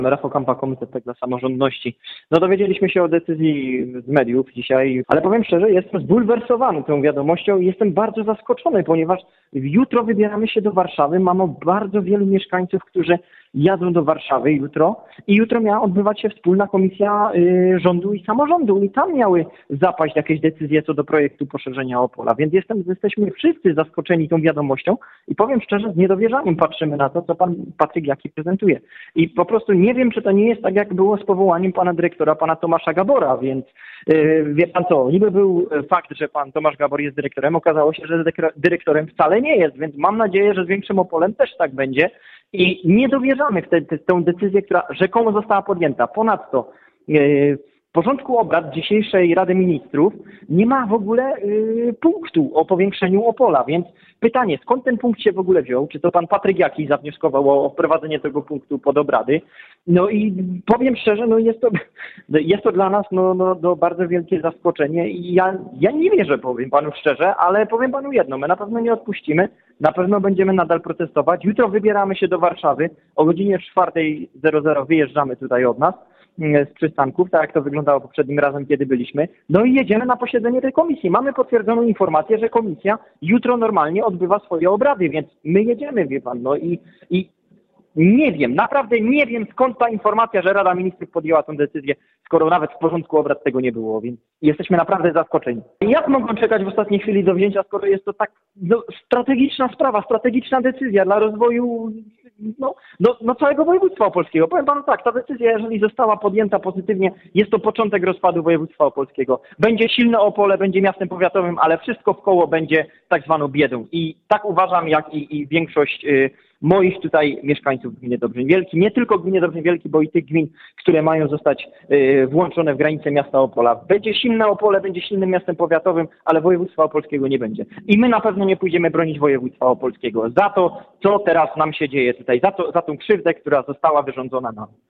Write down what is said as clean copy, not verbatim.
Rafał Kampa, Komitet dla Samorządności. No dowiedzieliśmy się o decyzji z mediów dzisiaj, ale powiem szczerze, jestem zbulwersowany tą wiadomością i jestem bardzo zaskoczony, ponieważ jutro wybieramy się do Warszawy. Mamy bardzo wielu mieszkańców, którzy jadą do Warszawy jutro i jutro miała odbywać się wspólna komisja rządu i samorządu i tam miały zapaść jakieś decyzje co do projektu poszerzenia Opola, więc jesteśmy wszyscy zaskoczeni tą wiadomością i powiem szczerze, z niedowierzaniem patrzymy na to, co pan Patryk Jaki prezentuje. I po prostu nie wiem, czy to nie jest tak, jak było z powołaniem pana dyrektora, pana Tomasza Gabora, więc wie pan co, niby był fakt, że pan Tomasz Gabor jest dyrektorem, okazało się, że dyrektorem wcale nie jest, więc mam nadzieję, że z Większym Opolem też tak będzie i nie dowierzamy w tę decyzję, która rzekomo została podjęta. Ponadto w porządku obrad dzisiejszej Rady Ministrów nie ma w ogóle punktu o powiększeniu Opola, więc pytanie, skąd ten punkt się w ogóle wziął? Czy to pan Patryk Jaki zawnioskował o wprowadzenie tego punktu pod obrady? No i powiem szczerze, no jest to dla nas bardzo wielkie zaskoczenie i ja nie wierzę, powiem panu szczerze, ale powiem panu jedno, my na pewno nie odpuścimy, na pewno będziemy nadal protestować. Jutro wybieramy się do Warszawy, o godzinie 4:00 wyjeżdżamy tutaj od nas z przystanków, tak jak to wyglądało poprzednim razem, kiedy byliśmy. No i jedziemy na posiedzenie tej komisji. Mamy potwierdzoną informację, że komisja jutro normalnie odbywa swoje obrady, więc my jedziemy, wie pan, no i nie wiem, naprawdę nie wiem, skąd ta informacja, że Rada Ministrów podjęła tę decyzję, skoro nawet w porządku obrad tego nie było, więc jesteśmy naprawdę zaskoczeni. Jak mogą czekać w ostatniej chwili do wzięcia, skoro jest to tak strategiczna sprawa, strategiczna decyzja dla rozwoju całego województwa opolskiego. Powiem panu tak, ta decyzja, jeżeli została podjęta pozytywnie, jest to początek rozpadu województwa opolskiego. Będzie silne Opole, będzie miastem powiatowym, ale wszystko wkoło będzie tak zwaną biedą. I tak uważam, jak i większość moich tutaj mieszkańców gminy Dobrzeń Wielki, nie tylko gminy Dobrzeń Wielki, bo i tych gmin, które mają zostać włączone w granice miasta Opola. Będzie silne Opole, będzie silnym miastem powiatowym, ale województwa opolskiego nie będzie. I my na pewno nie pójdziemy bronić województwa opolskiego za to, co teraz nam się dzieje tutaj, za tą krzywdę, która została wyrządzona nam.